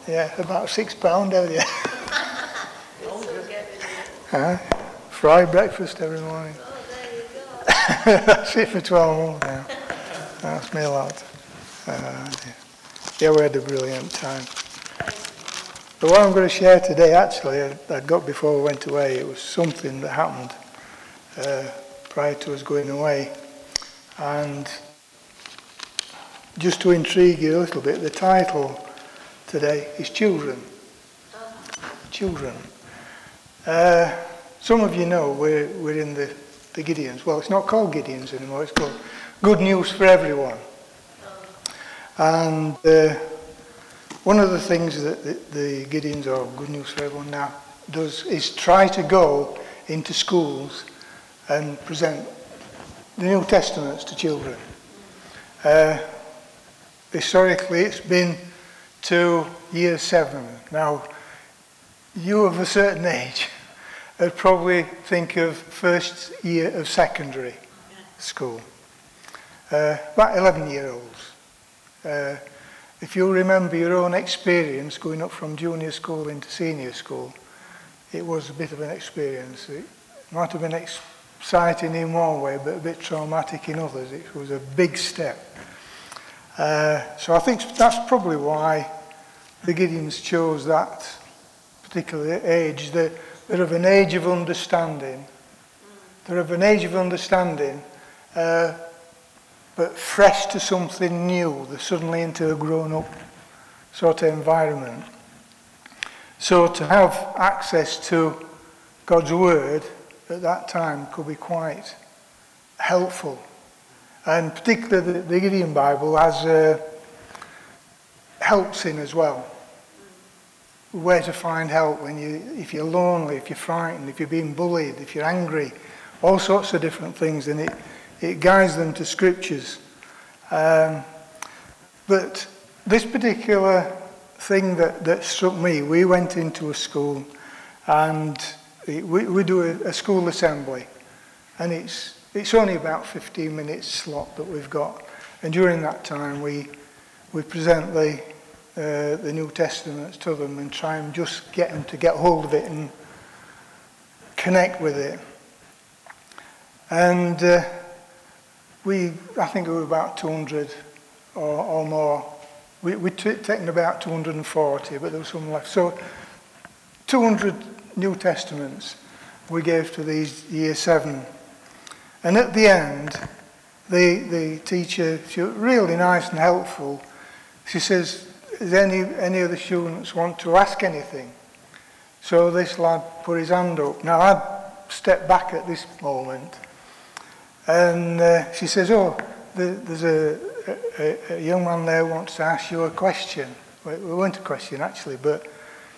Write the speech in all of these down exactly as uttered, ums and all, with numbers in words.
Yeah, about six pound, have you? uh, fried breakfast every morning. Oh, there you go. That's it for twelve months now. That's me lad. Uh, yeah, we had a brilliant time. But what I'm going to share today, actually, I, I got before we went away, it was something that happened uh, prior to us going away. And just to intrigue you a little bit, the title today is Children. Children. Uh, some of you know we're, we're in the, the Gideons. Well, it's not called Gideons anymore, it's called Good News for Everyone. And uh, one of the things that the, the Gideons, or Good News for Everyone now, does is try to go into schools and present the New Testaments to children. Uh, historically, it's been to year seven. Now, you of a certain age would probably think of first year of secondary school. Uh, about eleven-year-olds. Uh, if you remember your own experience going up from junior school into senior school, it was a bit of an experience. It might have been exciting in one way, but a bit traumatic in others. It was a big step. Uh, so I think that's probably why the Gideons chose that particular age. They're, they're of an age of understanding. They're of an age of understanding, uh, but fresh to something new. They're suddenly into a grown-up sort of environment. So to have access to God's Word at that time could be quite helpful. And particularly the, the Gideon Bible has uh, helps in as well. Where to find help when you, if you're lonely, if you're frightened, if you're being bullied, if you're angry, all sorts of different things, and it, it guides them to scriptures. Um, but this particular thing that, that struck me, we went into a school and we, we do a, a school assembly, and it's it's only about fifteen minutes slot that we've got, and during that time we we present the uh, the New Testaments to them and try and just get them to get hold of it and connect with it. And uh, we, I think it was about two hundred or, or more. We, we'd t- taken about two hundred forty, but there was some left. So two hundred New Testaments we gave to these year seven. And at the end, the, the teacher, she was really nice and helpful. She says, does any, any of the students want to ask anything? So this lad put his hand up. Now I'd stepped back at this moment. And uh, she says, oh, there's a, a, a young man there who wants to ask you a question. Well, it wasn't a question actually, but...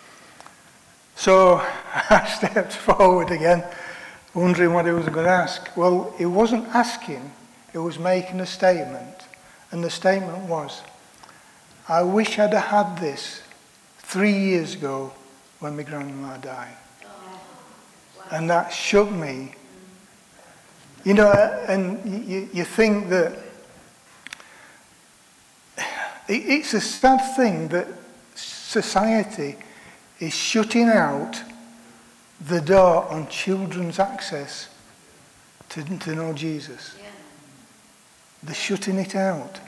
So I stepped forward again, wondering what he was going to ask. Well, he wasn't asking, he was making a statement. And the statement was, I wish I'd have had this three years ago when my grandma died. Oh, wow. And that shook me. You know, and you, you think that it's a sad thing that society is shutting out the door on children's access to, to know Jesus. Yeah. They're shutting it out.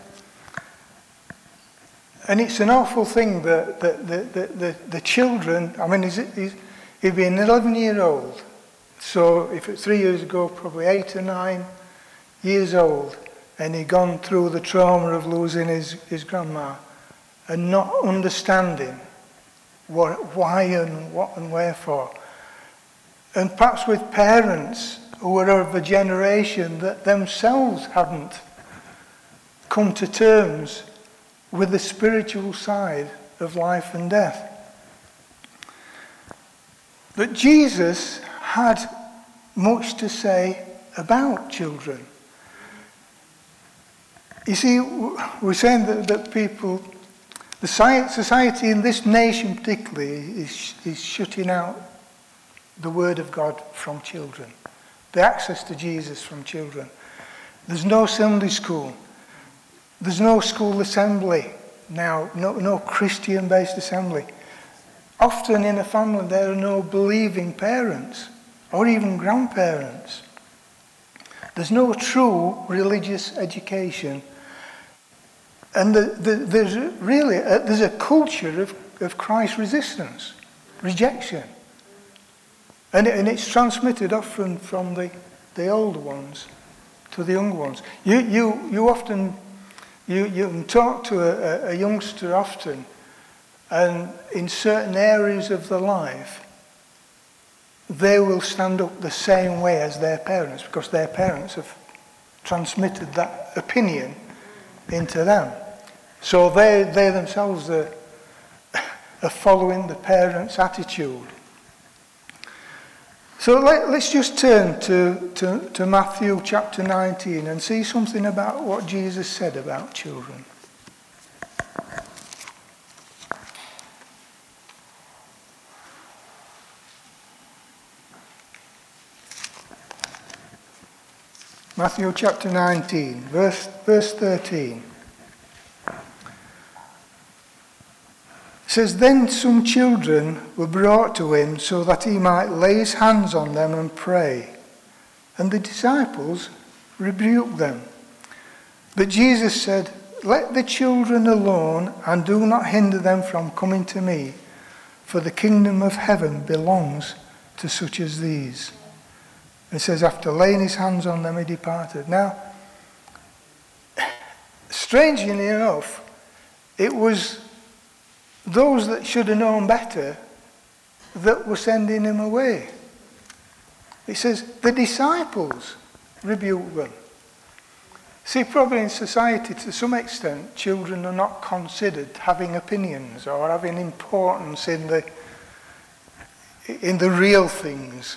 And it's an awful thing that the, the, the, the, the children, I mean, he's, he's, he'd be an eleven-year-old. So if it's three years ago, probably eight or nine years old, and he'd gone through the trauma of losing his, his grandma and not understanding what, why and what and wherefore. And perhaps with parents who were of a generation that themselves hadn't come to terms with the spiritual side of life and death. But Jesus had much to say about children. You see, we're saying that, that people, the society in this nation particularly, is, is shutting out the Word of God from children, the access to Jesus from children. There's no Sunday school. There's no school assembly now, no, no Christian-based assembly. Often in a family there are no believing parents or even grandparents. There's no true religious education. And the, the, there's really a, there's a culture of, of Christ resistance, rejection. And, it, and it's transmitted often from the, the older ones to the younger ones. You, you, you often, you, you can talk to a, a youngster often, and in certain areas of their life, they will stand up the same way as their parents because their parents have transmitted that opinion into them. So they, they themselves are, are following the parents' attitude. So let, let's just turn to, to, to Matthew chapter nineteen and see something about what Jesus said about children. Matthew chapter nineteen, verse, verse thirteen. It says, "Then some children were brought to him so that he might lay his hands on them and pray. And the disciples rebuked them. But Jesus said, 'Let the children alone and do not hinder them from coming to me, for the kingdom of heaven belongs to such as these.' It says, after laying his hands on them, he departed." Now, strangely enough, it was those that should have known better that were sending him away. It says, the disciples rebuked them. See, probably in society, to some extent, children are not considered having opinions or having importance in the, in the real things.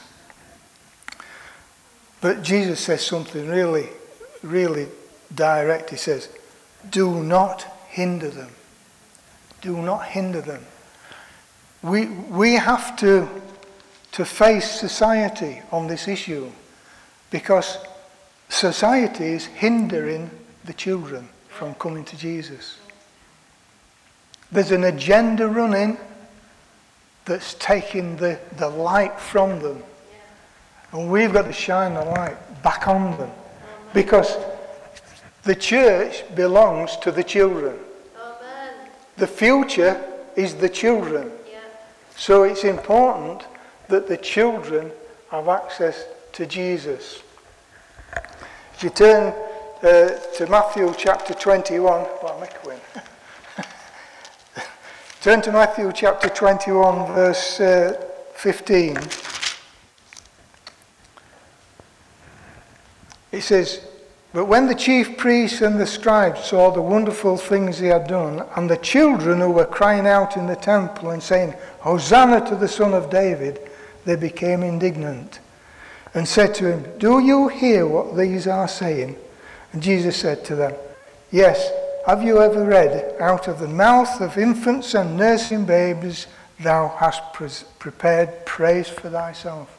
But Jesus says something really, really direct. He says, do not hinder them. Do not hinder them. We, we have to, to face society on this issue because society is hindering the children from coming to Jesus. There's an agenda running that's taking the, the light from them. And we've got to shine the light back on them. Because the church belongs to the children. Amen. The future is the children. Yeah. So it's important that the children have access to Jesus. If you turn uh, to Matthew chapter twenty-one, well, make a win. Turn to Matthew chapter twenty-one, verse uh, fifteen. It says, "But when the chief priests and the scribes saw the wonderful things he had done, and the children who were crying out in the temple and saying, 'Hosanna to the Son of David,' they became indignant and said to him, 'Do you hear what these are saying?' And Jesus said to them, 'Yes, have you ever read, out of the mouth of infants and nursing babies, thou hast pre- prepared praise for thyself?'"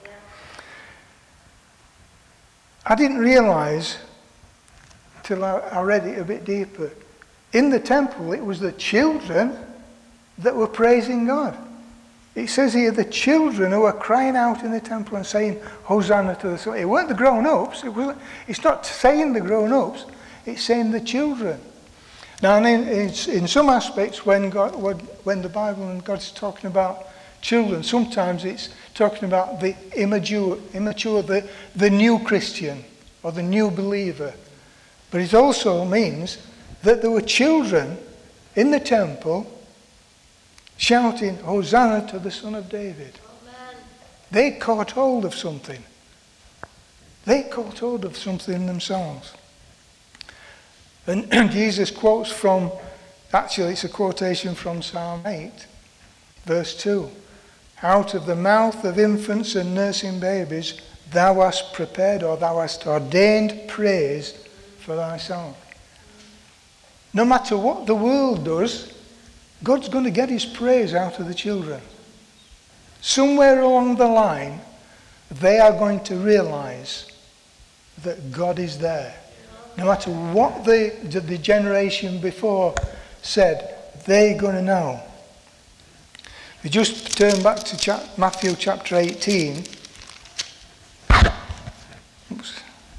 I didn't realize till I, I read it a bit deeper. In the temple, it was the children that were praising God. It says here, the children who were crying out in the temple and saying, "Hosanna to the Son." It weren't the grown-ups. It wasn't, it's not saying the grown-ups. It's saying the children. Now, in, in, in some aspects, when, God, when, when the Bible and God's talking about children, sometimes it's talking about the immature, immature the, the new Christian or the new believer. But it also means that there were children in the temple shouting, "Hosanna to the Son of David." Amen. They caught hold of something. They caught hold of something themselves. And Jesus quotes from, actually it's a quotation from Psalm eight, verse two. "Out of the mouth of infants and nursing babies, thou hast prepared, or thou hast ordained praise for thyself." No matter what the world does, God's going to get his praise out of the children. Somewhere along the line, they are going to realize that God is there. No matter what the, the generation before said, they going to know? We just turn back to chap- Matthew chapter eighteen. Oops.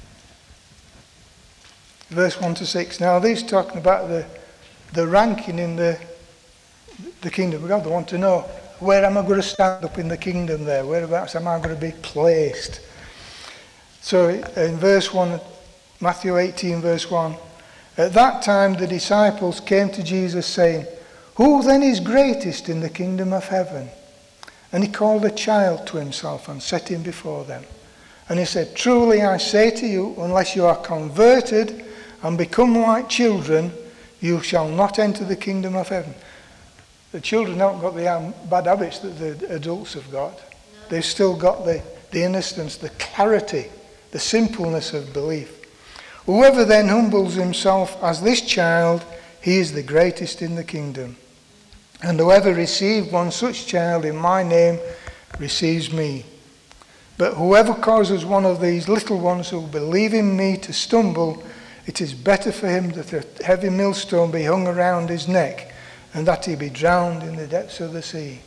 Verse one to six. Now, these talking about the, the ranking in the, the kingdom of God. They want to know, where am I going to stand up in the kingdom there? Whereabouts am I going to be placed? So in verse one, Matthew eighteen, verse one, at that time the disciples came to Jesus saying, who then is greatest in the kingdom of heaven? And he called a child to himself and set him before them. And he said, truly I say to you, unless you are converted and become like children, you shall not enter the kingdom of heaven. The children haven't got the um, bad habits that the adults have got. No. They've still got the, the innocence, the clarity, the simpleness of belief. Whoever then humbles himself as this child, he is the greatest in the kingdom. And whoever receives one such child in my name receives me. But whoever causes one of these little ones who believe in me to stumble, it is better for him that a heavy millstone be hung around his neck and that he be drowned in the depths of the sea.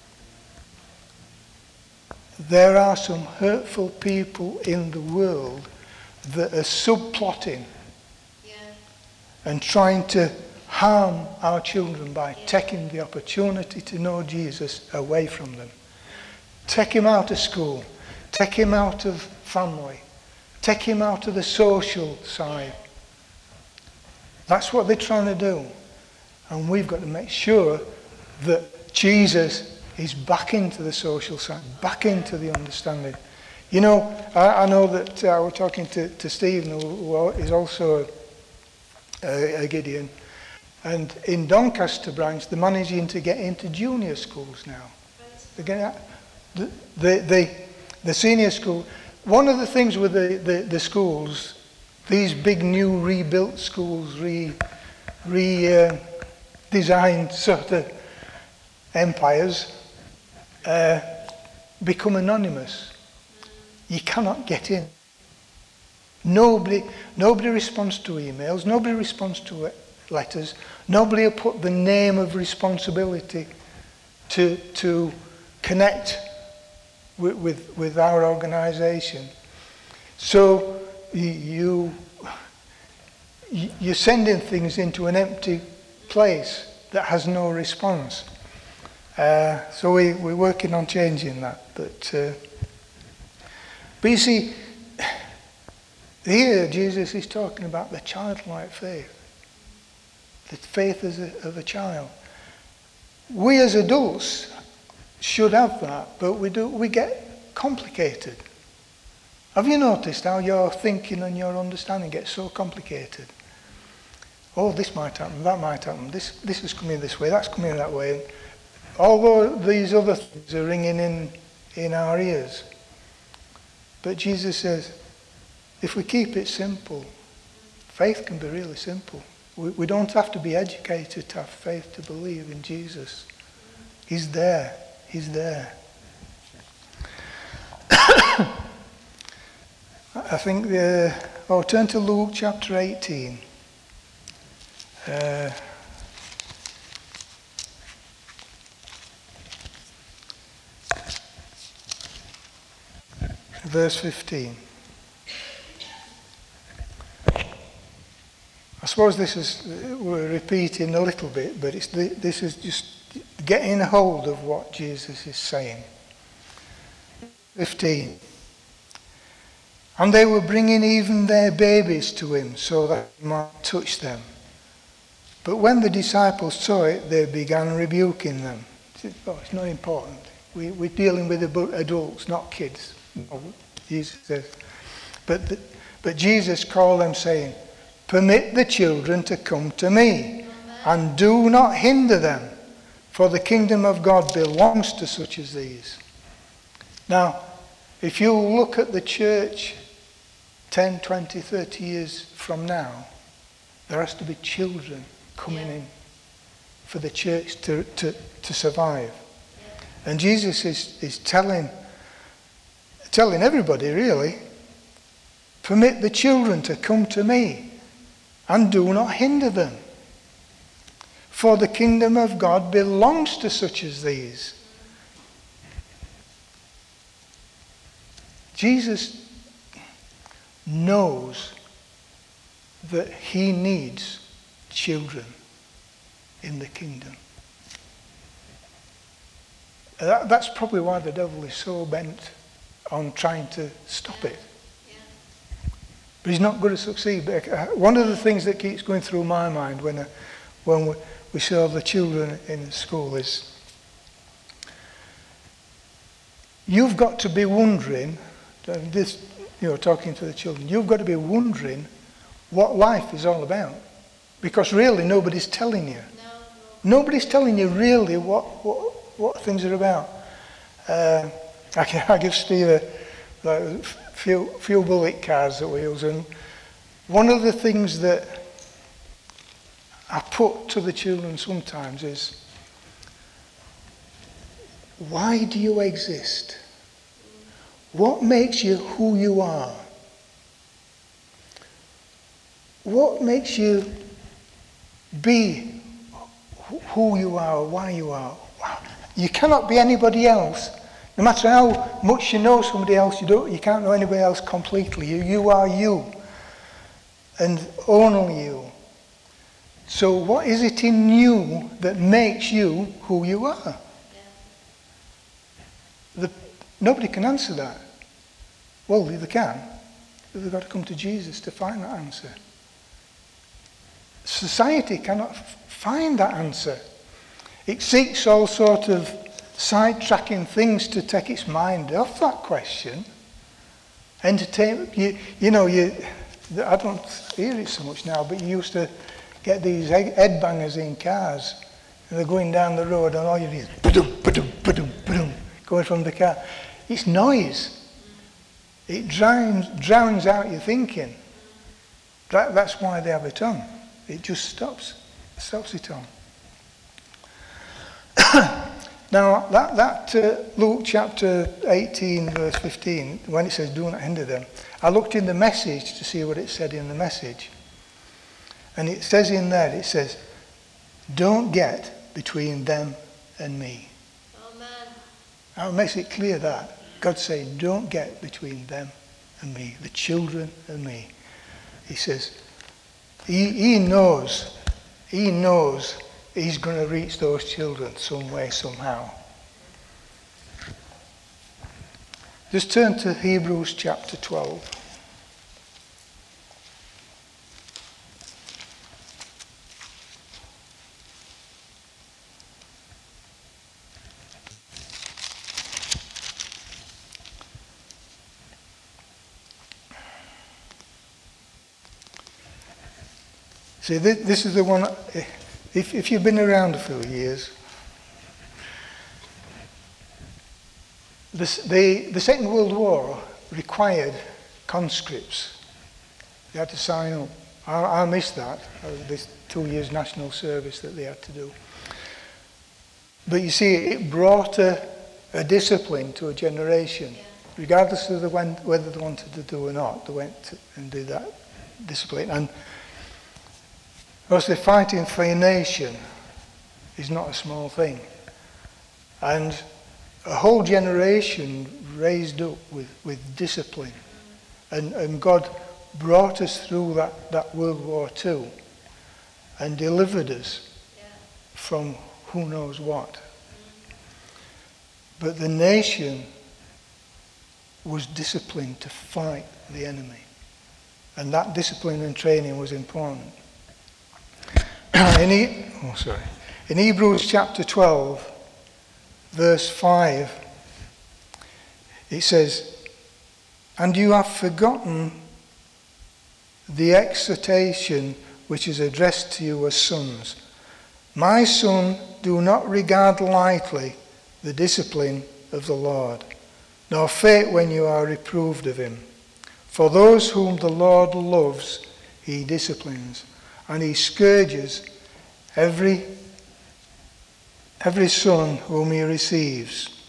There are some hurtful people in the world that are subplotting yeah. and trying to harm our children by yeah. taking the opportunity to know Jesus away from them. Take him out of school. Take him out of family. Take him out of the social side. That's what they're trying to do. And we've got to make sure that Jesus is back into the social side, back into the understanding. You know, I, I know that uh, we're talking to, to Stephen, who, who is also a, a Gideon. And in Doncaster branch, they're managing to get into junior schools now. They're getting, the, the, the, the senior school. One of the things with the, the, the schools, these big new rebuilt schools, re, re uh, designed sort of empires, uh, become anonymous. You cannot get in. Nobody, nobody responds to emails. Nobody responds to letters. Nobody will put the name of responsibility to to connect with with, with our organisation. So you you're sending things into an empty place that has no response. Uh, so we we're working on changing that. But uh, but you see, here Jesus is talking about the childlike faith. The faith as a, of a child. We as adults should have that, but we do we get complicated. Have you noticed how your thinking and your understanding gets so complicated? Oh, this might happen, that might happen, this this is coming this way, that's coming that way. And although these other things are ringing in, in our ears. But Jesus says, if we keep it simple, faith can be really simple. We, we don't have to be educated to have faith to believe in Jesus. He's there. He's there. I think the... Oh, turn to Luke chapter eighteen. Uh, verse fifteen. I suppose this is, we're repeating a little bit, but it's the, this is just getting a hold of what Jesus is saying. fifteen. And they were bringing even their babies to him so that he might touch them. But when the disciples saw it, they began rebuking them. Oh, it's not important. We, we're dealing with adults, not kids. No, Jesus says. But, the, but Jesus called them saying, permit the children to come to me, and do not hinder them, for the kingdom of God belongs to such as these. Now, if you look at the church ten, twenty, thirty years from now, there has to be children coming yeah. in for the church to, to, to survive. Yeah. And Jesus is, is telling, telling everybody, really, permit the children to come to me, and do not hinder them. For the kingdom of God belongs to such as these. Jesus knows that he needs children in the kingdom. That, that's probably why the devil is so bent on trying to stop it. But he's not going to succeed. But one of the things that keeps going through my mind when, I, when we, we saw the children in school is, you've got to be wondering, this, you know, talking to the children, you've got to be wondering what life is all about. Because really nobody's telling you. No. Nobody's telling you really what, what, what things are about. Uh, I, can, I give Steve a like, few, few bullet cards that we use, and one of the things that I put to the children sometimes is, why do you exist? What makes you who you are? What makes you be who you are or why you are? You cannot be anybody else. No matter how much you know somebody else, you don't. You can't know anybody else completely. You, you are you, and only you. So, what is it in you that makes you who you are? Yeah. The, nobody can answer that. Well, they can. But they've got to come to Jesus to find that answer. Society cannot f- find that answer. It seeks all sort of sidetracking things to take its mind off that question. Entertainment, you, you know, you. I don't hear it so much now, but you used to get these headbangers in cars, and they're going down the road, and all you hear is ba-dum, ba-dum, ba-dum, ba-dum, going from the car. It's noise. It drowns, drowns out your thinking. That, that's why they have it on. It just stops, stops it on. Now, that, that uh, Luke chapter eighteen, verse fifteen, when it says, do not hinder them, I looked in the Message to see what it said in the Message. And it says in there, it says, don't get between them and me. Amen. Now it makes it clear that. God saying, don't get between them and me, the children and me. He says, he, he knows, he knows he's going to reach those children some way, somehow. Just turn to Hebrews chapter twelve. See, this is the one, if, if you've been around a few years, this, the, the Second World War required conscripts. They had to sign up. I, I missed that, uh, this two years national service that they had to do. But you see, it brought a, a discipline to a generation. Yeah. Regardless of the when, whether they wanted to do or not, they went to, and did that discipline. And obviously, fighting for a nation is not a small thing. And a whole generation raised up with, with discipline. And, and God brought us through that, that World War Two and delivered us yeah. from who knows what. But the nation was disciplined to fight the enemy. And that discipline and training was important. In, he, oh, sorry. In Hebrews chapter twelve, verse five, it says, and you have forgotten the exhortation which is addressed to you as sons. My son, do not regard lightly the discipline of the Lord, nor faint when you are reproved of him. For those whom the Lord loves, he disciplines, and he scourges every, every son whom he receives.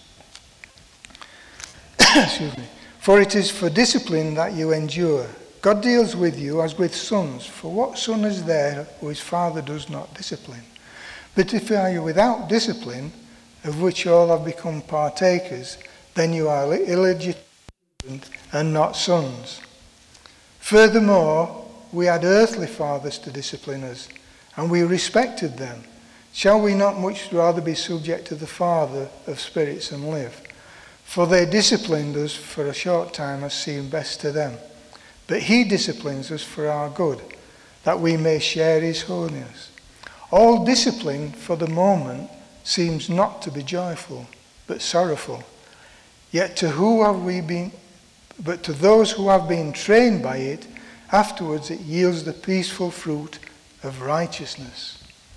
Excuse me. For it is for discipline that you endure. God deals with you as with sons. For what son is there who his father does not discipline? But if you are without discipline, of which all have become partakers, then you are illegitimate and not sons. Furthermore, we had earthly fathers to discipline us, and we respected them. Shall we not much rather be subject to the Father of spirits and live? For they disciplined us for a short time as seemed best to them. But he disciplines us for our good, that we may share his holiness. All discipline for the moment seems not to be joyful, but sorrowful. Yet to who have we been, but to those who have been trained by it, afterwards it yields the peaceful fruit of righteousness.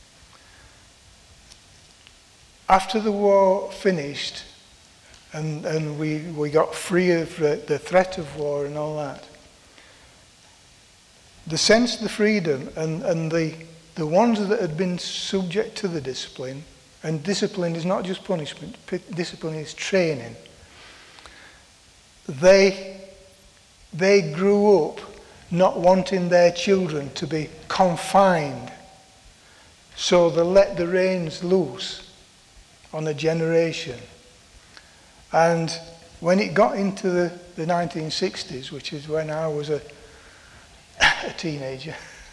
After the war finished, and, and we, we got free of the, the threat of war and all that, the sense of the freedom and, and the, the ones that had been subject to the discipline, and discipline is not just punishment, discipline is training, they, they grew up not wanting their children to be confined, so they let the reins loose on a generation. And when it got into the, the nineteen sixties, which is when I was a, a teenager,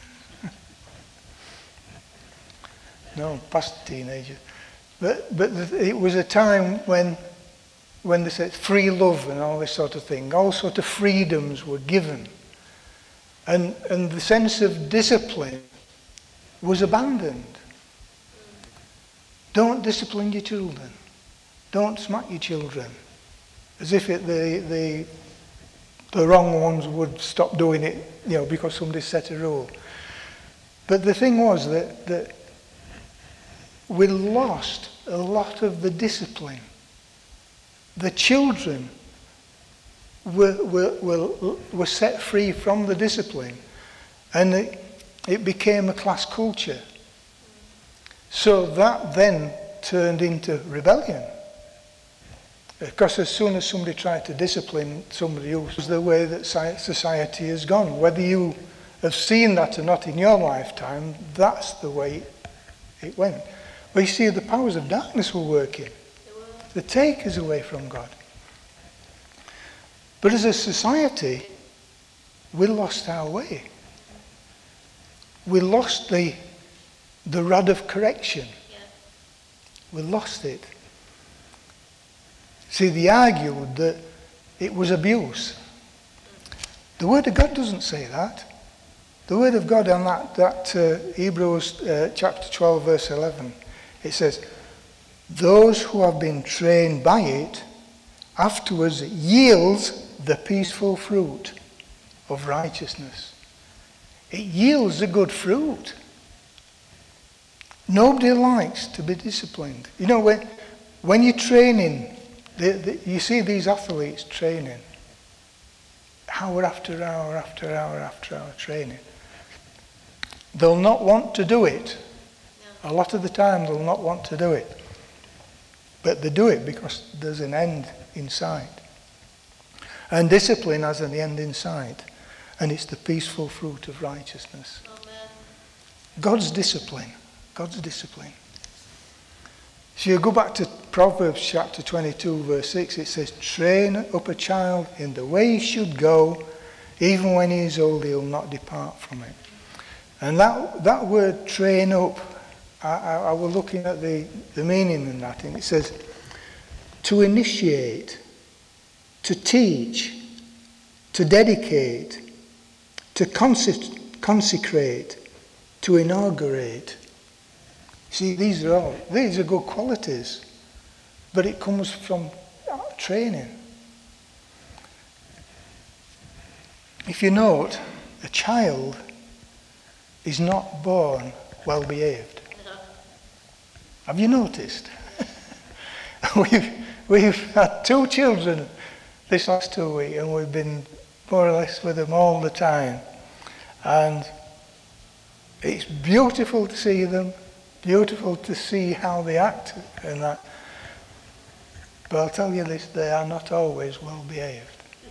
no, past a teenager, but, but it was a time when, when they said free love and all this sort of thing, all sort of freedoms were given. And, and the sense of discipline was abandoned. Don't discipline your children. Don't smack your children. As if it, the, the, the wrong ones would stop doing it, you know, because somebody set a rule. But the thing was that, that we lost a lot of the discipline. The children were, were, were, were set free from the discipline, and it, it became a class culture. So that then turned into rebellion. Because as soon as somebody tried to discipline somebody else, was the way that society has gone. Whether you have seen that or not in your lifetime, that's the way it went. But you see, the powers of darkness were working. They take us away from God. But as a society, we lost our way. We lost the the rod of correction. Yeah. We lost it. See, they argued that it was abuse. The Word of God doesn't say that. The Word of God on that, that uh, Hebrews uh, chapter twelve verse eleven, it says, those who have been trained by it afterwards yields the peaceful fruit of righteousness. It yields a good fruit. Nobody likes to be disciplined. You know, when, when you're training, the, the, you see these athletes training, hour after hour after hour after hour training. They'll not want to do it. No. A lot of the time they'll not want to do it. But they do it because there's an end in sight. And discipline has an end in sight. And it's the peaceful fruit of righteousness. Amen. God's discipline. God's discipline. So you go back to Proverbs chapter twenty-two verse six, it says, train up a child in the way he should go, even when he is old he'll not depart from it. And that, that word train up, I, I, I was looking at the, the meaning in that, and it says to initiate, to teach, to dedicate, to consecrate, to inaugurate. See, these are all, these are good qualities, but it comes from training. If you note, a child is not born well behaved. No. Have you noticed? we've, we've had two children this last two weeks, and we've been more or less with them all the time. And it's beautiful to see them. Beautiful to see how they act and that. But I'll tell you this, they are not always well behaved.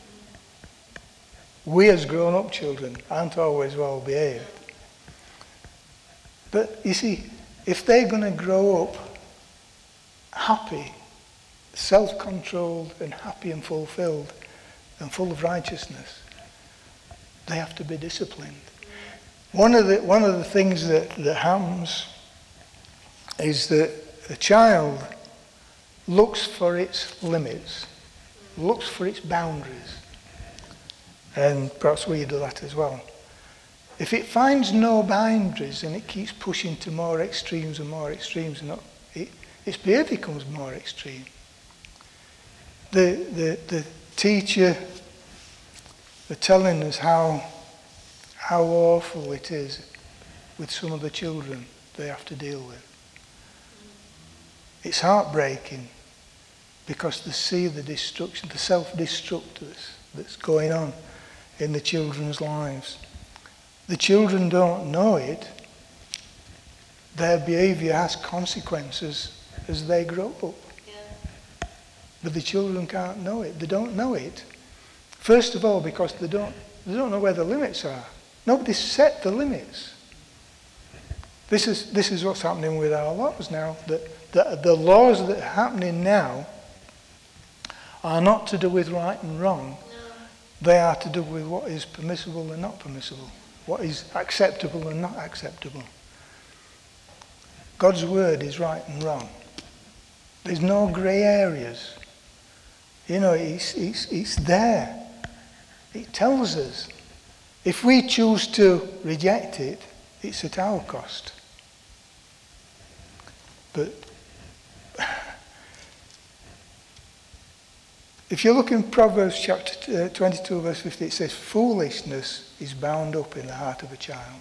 We as grown-up children aren't always well behaved. But you see, if they're going to grow up happy, self-controlled and happy and fulfilled and full of righteousness, they have to be disciplined. One of the one of the things that, that happens is that a child looks for its limits, looks for its boundaries. And perhaps we do that as well. If it finds no boundaries and it keeps pushing to more extremes and more extremes, and it, its behaviour becomes more extreme. The, the, the teacher were telling us how, how awful it is with some of the children they have to deal with. It's heartbreaking because they see the destruction, the self-destruct that's, that's going on in the children's lives. The children don't know it. Their behaviour has consequences as they grow up. Yeah. But the children can't know it. They don't know it. First of all, because they don't, they don't know where the limits are. Nobody's set the limits. This is, this is what's happening with our laws now. The, the, the laws that are happening now are not to do with right and wrong. No. They are to do with what is permissible and not permissible. What is acceptable and not acceptable. God's word is right and wrong. There's no grey areas. You know, it's, it's, it's there. It tells us. If we choose to reject it, it's at our cost. But if you look in Proverbs chapter twenty-two, verse fifty, it says, foolishness is bound up in the heart of a child.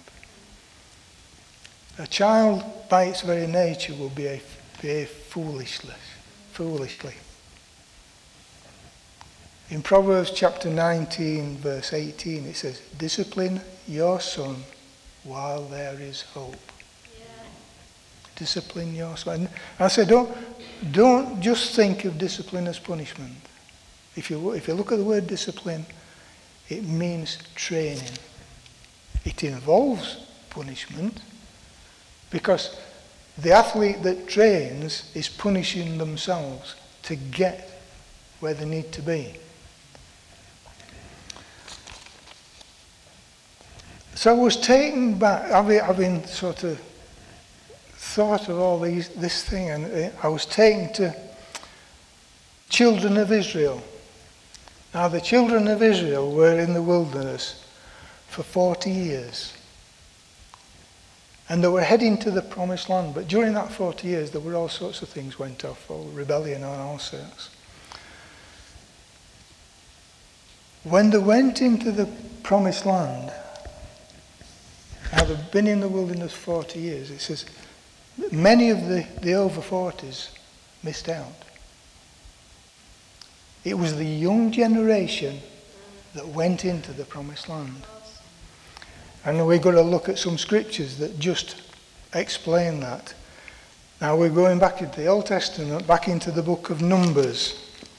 A child, by its very nature, will behave, behave foolishly. foolishly. In Proverbs chapter nineteen, verse eighteen, it says, discipline your son while there is hope. Yeah. Discipline your son. And I say, don't, don't just think of discipline as punishment. If you, if you look at the word discipline, it means training. It involves punishment because the athlete that trains is punishing themselves to get where they need to be. So I was taken back, having, having sort of thought of all these, this thing, and I was taken to children of Israel. Now the children of Israel were in the wilderness for forty years. And they were heading to the promised land, but during that forty years there were all sorts of things went off, all rebellion and all sorts. When they went into the promised land, now they've been in the wilderness forty years, it says many of the, the over forties missed out. It was the young generation that went into the promised land. And we've got to look at some scriptures that just explain that. Now we're going back into the Old Testament, back into the book of Numbers.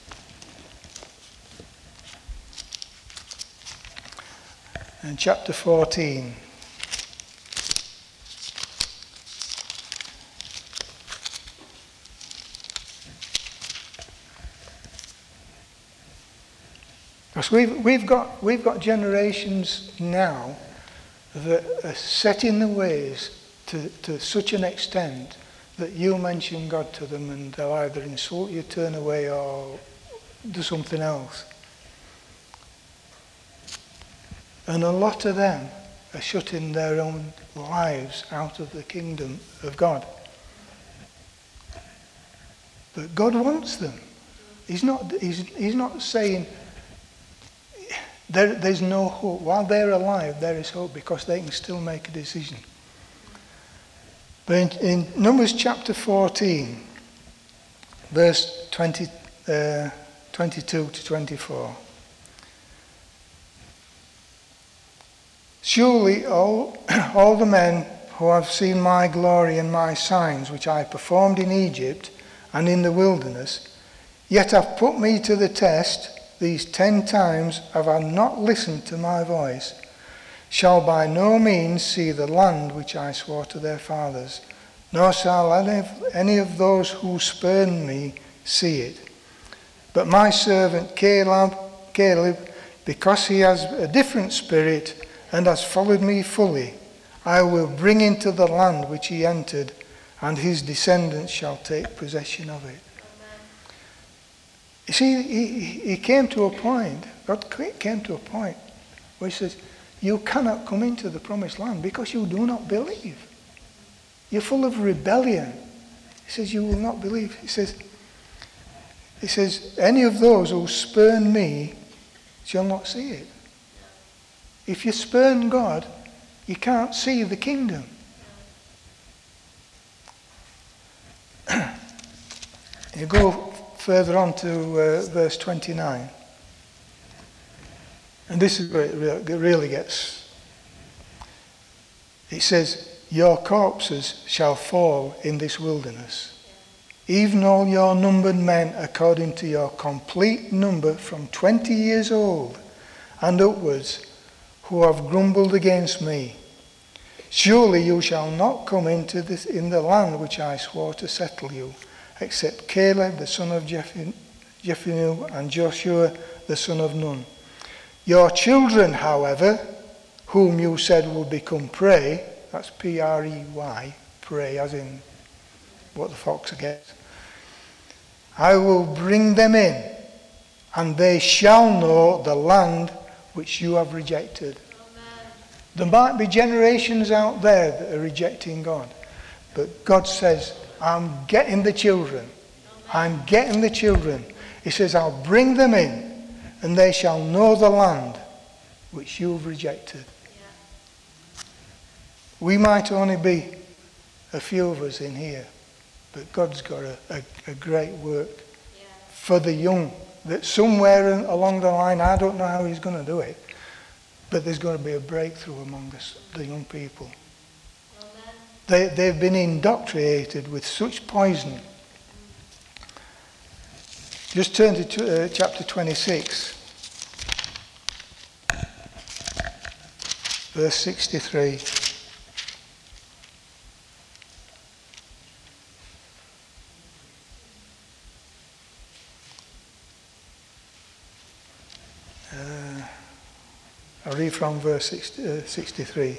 And chapter fourteen. Because we've, we've, got, we've got generations now that are set in the ways to, to such an extent that you mention God to them and they'll either insult you, turn away, or do something else. And a lot of them are shutting their own lives out of the kingdom of God. But God wants them. He's not, he's, he's not saying there, there's no hope. While they're alive, there is hope because they can still make a decision. But in, in Numbers chapter fourteen, verse twenty, uh, twenty-two to twenty-four. Surely all, all the men who have seen my glory and my signs, which I performed in Egypt and in the wilderness, yet have put me to the test these ten times, have I not listened to my voice, shall by no means see the land which I swore to their fathers, nor shall any of, any of those who spurn me see it. But my servant Caleb, Caleb, because he has a different spirit and has followed me fully, I will bring into the land which he entered, and his descendants shall take possession of it. You see, he, he came to a point, God came to a point where he says, you cannot come into the promised land because you do not believe. You're full of rebellion. He says, you will not believe. He says, he says, any of those who spurn me shall not see it. If you spurn God, you can't see the kingdom. You go further on to uh, verse twenty-nine. And this is where it really gets. It says, your corpses shall fall in this wilderness, even all your numbered men according to your complete number from twenty years old and upwards, who have grumbled against me. Surely you shall not come into this in the land which I swore to settle you, except Caleb the son of Jephunneh and Joshua the son of Nun. Your children, however, whom you said will become prey, that's P R E Y, prey, as in what the fox gets, I will bring them in, and they shall know the land which you have rejected. Amen. There might be generations out there that are rejecting God, but God says, I'm getting the children. Amen. I'm getting the children. He says, I'll bring them in, and they shall know the land which you've rejected. Yeah. We might only be a few of us in here, but God's got a, a, a great work yeah. for the young. That somewhere along the line, I don't know how he's going to do it, but there's going to be a breakthrough among us, the young people. Amen. They, they've been indoctrinated with such poison. Just turn to uh, chapter twenty-six, verse sixty-three. Uh, I'll read from verse sixty-three.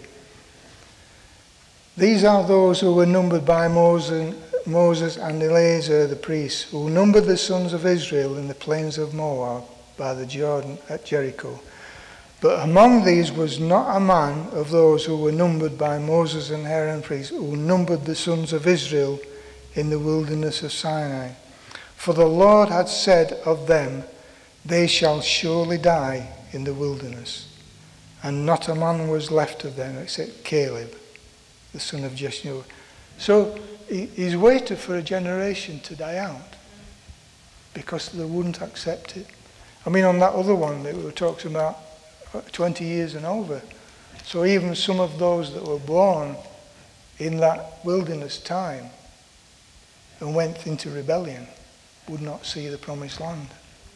These are those who were numbered by Moses, Moses and Eleazar the priest, who numbered the sons of Israel in the plains of Moab by the Jordan at Jericho. But among these was not a man of those who were numbered by Moses and Aaron priests, who numbered the sons of Israel in the wilderness of Sinai. For the Lord had said of them, they shall surely die in the wilderness. And not a man was left of them except Caleb, the son of Jeshua. So he, he's waited for a generation to die out because they wouldn't accept it. I mean, on that other one that we were talking about, twenty years and over. So even some of those that were born in that wilderness time and went into rebellion would not see the promised land.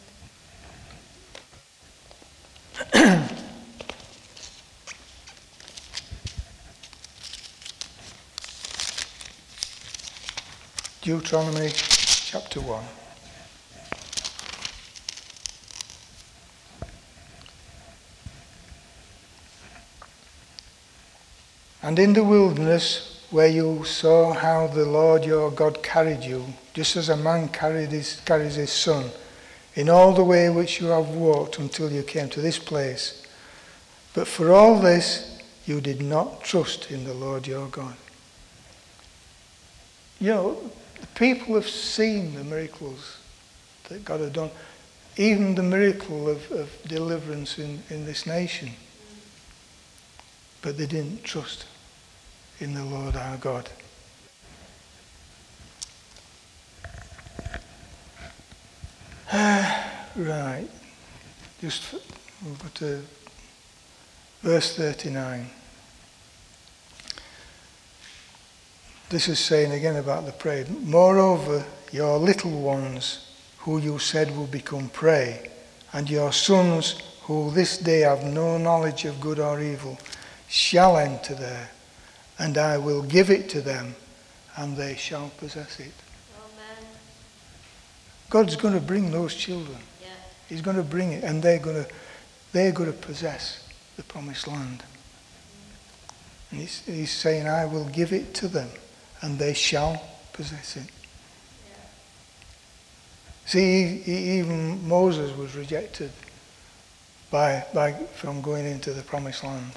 Deuteronomy chapter one. And in the wilderness, where you saw how the Lord your God carried you, just as a man carried his, carries his son, in all the way which you have walked until you came to this place. But for all this, you did not trust in the Lord your God. You know, the people have seen the miracles that God had done, even the miracle of, of deliverance in, in this nation. But they didn't trust in the Lord our God. Right. Just we'll go to verse thirty-nine. This is saying again about the prey. Moreover, your little ones, who you said will become prey, and your sons, who this day have no knowledge of good or evil, shall enter there, and I will give it to them, and they shall possess it. Amen. God's going to bring those children. Yeah. He's going to bring it, and they're going to, they're going to possess the promised land. And he's, he's saying, I will give it to them, and they shall possess it. Yeah. See, he, even Moses was rejected by, by, from going into the promised land.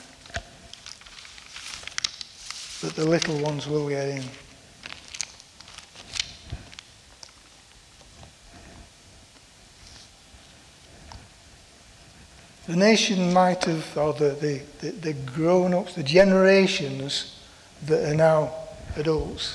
But the little ones will get in. The nation might have, or the, the, the, the grown-ups, the generations that are now adults,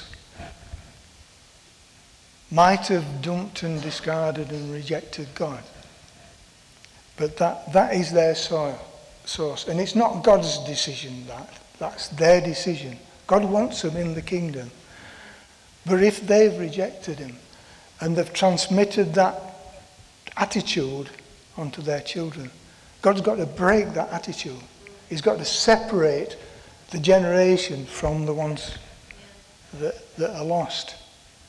might have dumped and discarded and rejected God. But that, that is their soil, source. And it's not God's decision, that. That's their decision. God wants them in the kingdom. But if they've rejected him and they've transmitted that attitude onto their children, God's got to break that attitude. He's got to separate the generation from the ones that, that are lost.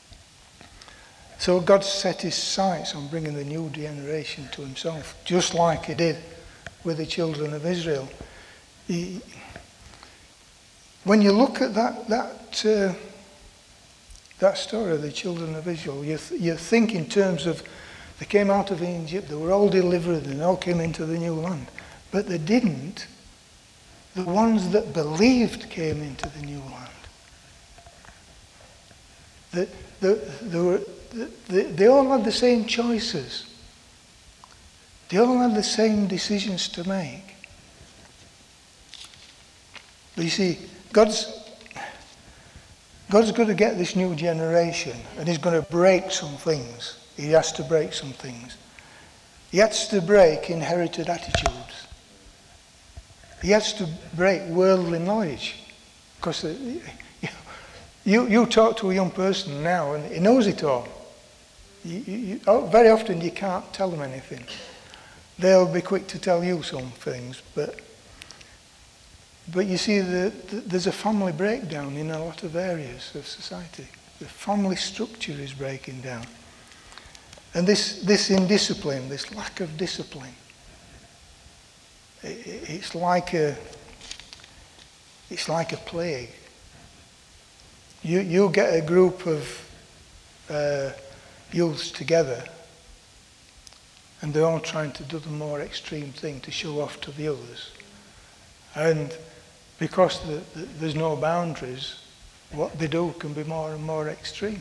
So God set his sights on bringing the new generation to himself, just like he did with the children of Israel. He, when you look at that that uh, that story of the children of Israel, you, th- you think in terms of they came out of Egypt, they were all delivered and all came into the new land. But they didn't. The ones that believed came into the new land. The, the, the were, the, the, they all had the same choices. They all had the same decisions to make. But you see, God's God's going to get this new generation, and he's going to break some things. He has to break some things. He has to break inherited attitudes. He has to break worldly knowledge. Because you, you talk to a young person now, and he knows it all. You, you, oh, very often you can't tell them anything. They'll be quick to tell you some things, but But you see, the, the, there's a family breakdown in a lot of areas of society. The family structure is breaking down. And this, this indiscipline, this lack of discipline, it, it's like a, it's like a plague. You, you get a group of uh, youths together, and they're all trying to do the more extreme thing to show off to the others. And because the, the, there's no boundaries, what they do can be more and more extreme.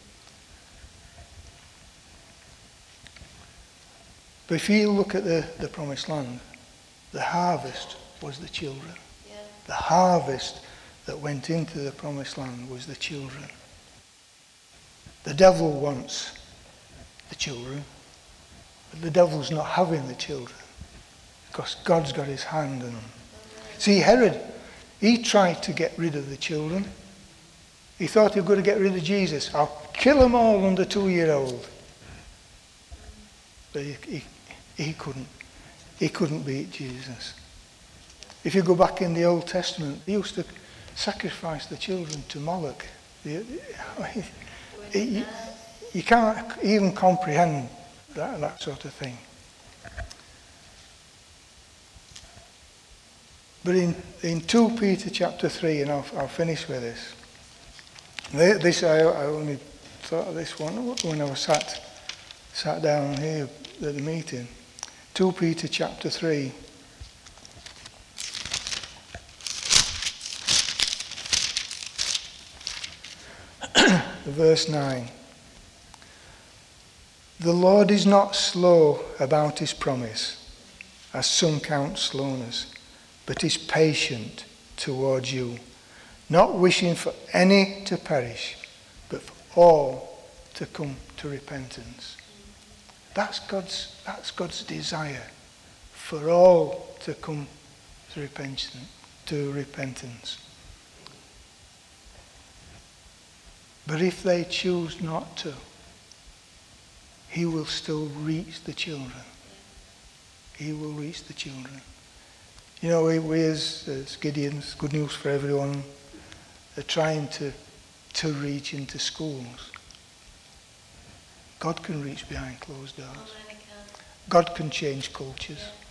But if you look at the, the promised land, the harvest was the children. Yeah. The harvest that went into the promised land was the children. The devil wants the children, but the devil's not having the children because God's got his hand on them. See, Herod, he tried to get rid of the children. He thought he was going to get rid of Jesus. I'll kill them all under two-year-old. But he, he, he couldn't. He couldn't beat Jesus. If you go back in the Old Testament, they used to sacrifice the children to Moloch. You, you, you can't even comprehend that, that sort of thing. But in, in two Peter chapter three, and I'll, I'll finish with this. This I, I only thought of this one when I was sat, sat down here at the meeting. two Peter chapter three. Verse nine. The Lord is not slow about his promise, as some count slowness, but is patient towards you, not wishing for any to perish, but for all to come to repentance. That's God's, that's God's desire, for all to come to repentance. To repentance. But if they choose not to, he will still reach the children. He will reach the children. You know, we, we as, as Gideons, Good News for Everyone, are trying to to reach into schools. God can reach behind closed doors. Amen, he can. God can change cultures. Yeah.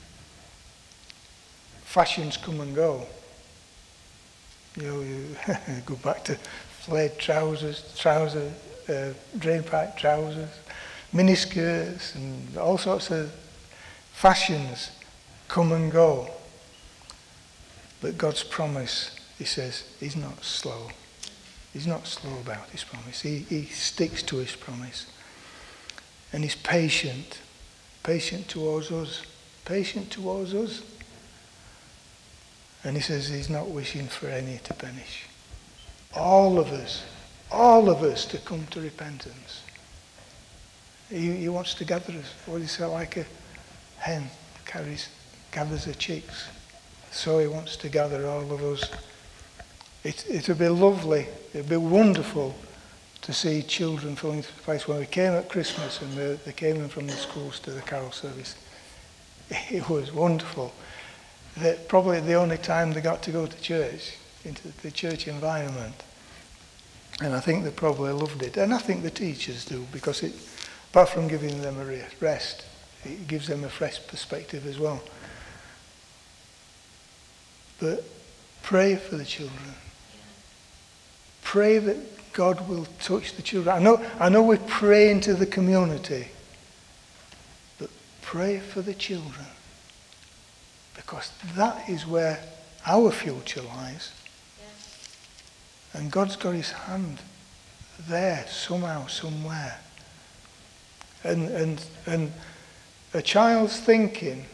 Fashions come and go. You know, you go back to flared trousers, trouser, uh, drain pipe trousers, miniskirts, and all sorts of fashions come and go. But God's promise, he says, he's not slow. He's not slow about his promise. He, he sticks to his promise. And he's patient. Patient towards us. Patient towards us. And he says he's not wishing for any to perish. All of us, all of us to come to repentance. He, he wants to gather us. What he said, like a hen carries, gathers her chicks. So he wants to gather all of us. It, it'll be lovely, it'll be wonderful to see children filling the place. When we came at Christmas and they, they came in from the schools to the carol service, it was wonderful. That probably the only time they got to go to church, into the church environment. And I think they probably loved it. And I think the teachers do, because it, apart from giving them a rest, it gives them a fresh perspective as well. But pray for the children. Pray that God will touch the children. I know, I know we pray into the community, but pray for the children. Because that is where our future lies. Yeah. And God's got his hand there somehow, somewhere. And and and a child's thinking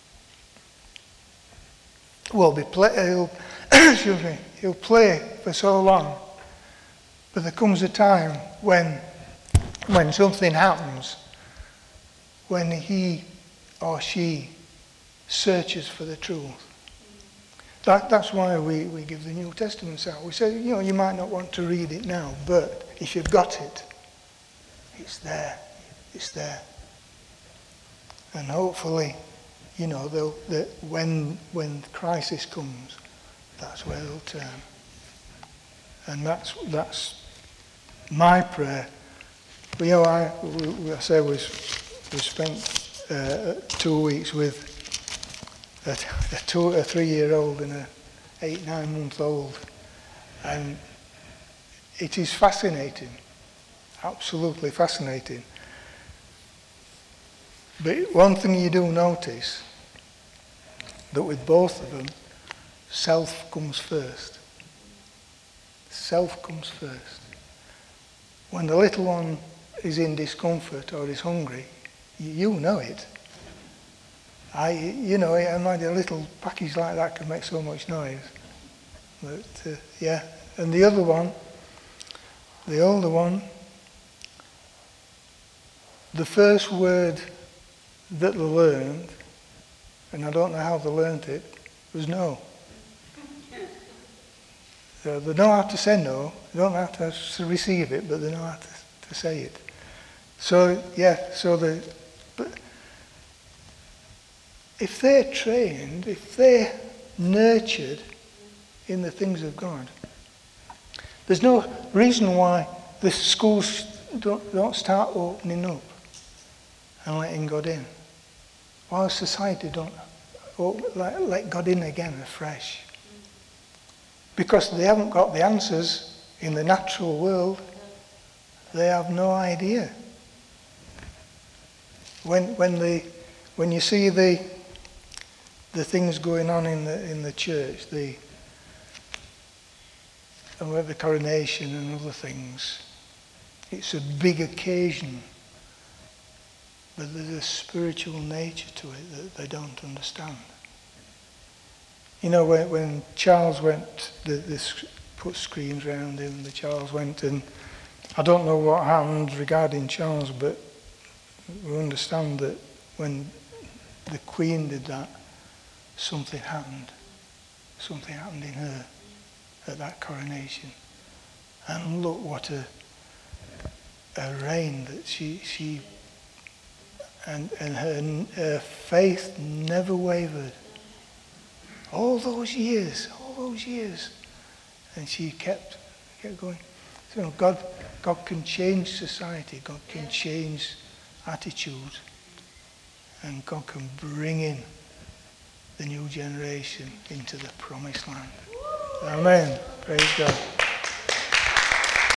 will be play, he'll, excuse me, he'll play for so long, but there comes a time when when something happens, when he or she searches for the truth. That, that's why we, we give the New Testaments out. We say, you know, you might not want to read it now, but if you've got it, it's there. It's there. And hopefully, you know, they'll, that when when crisis comes, that's where they'll turn. And that's that's my prayer. But, you know, I, we, we, I say we, we spent uh, two weeks with A, a, two, a three-year-old and a eight, nine-month-old, and it is fascinating, absolutely fascinating. But one thing you do notice, that with both of them, self comes first. Self comes first. When the little one is in discomfort or is hungry, you, you know it. I, you know, I imagine a little package like that can make so much noise. But, uh, yeah. And the other one, the older one, the first word that they learned, and I don't know how they learned it, was no. So they know how to say no, they don't know how to receive it, but they know how to, to say it. So, yeah, so the... But, if they're trained, if they're nurtured in the things of God, there's no reason why the schools don't, don't start opening up and letting God in. Why society don't open, let, let God in again afresh. Because they haven't got the answers in the natural world. They have no idea. When when the when you see the the things going on in the in the church, the and the coronation and other things, it's a big occasion, but there's a spiritual nature to it that they don't understand. You know, when, when Charles went, the, this put screens around him, the Charles went, and I don't know what happened regarding Charles, but we understand that when the Queen did that, something happened. Something happened in her at that coronation. And look what a, a reign that she, she and, and her, her faith never wavered. All those years, all those years. And she kept, kept going. So God, God can change society. God can change attitudes. And God can bring in the new generation into the promised land. Amen. Praise God.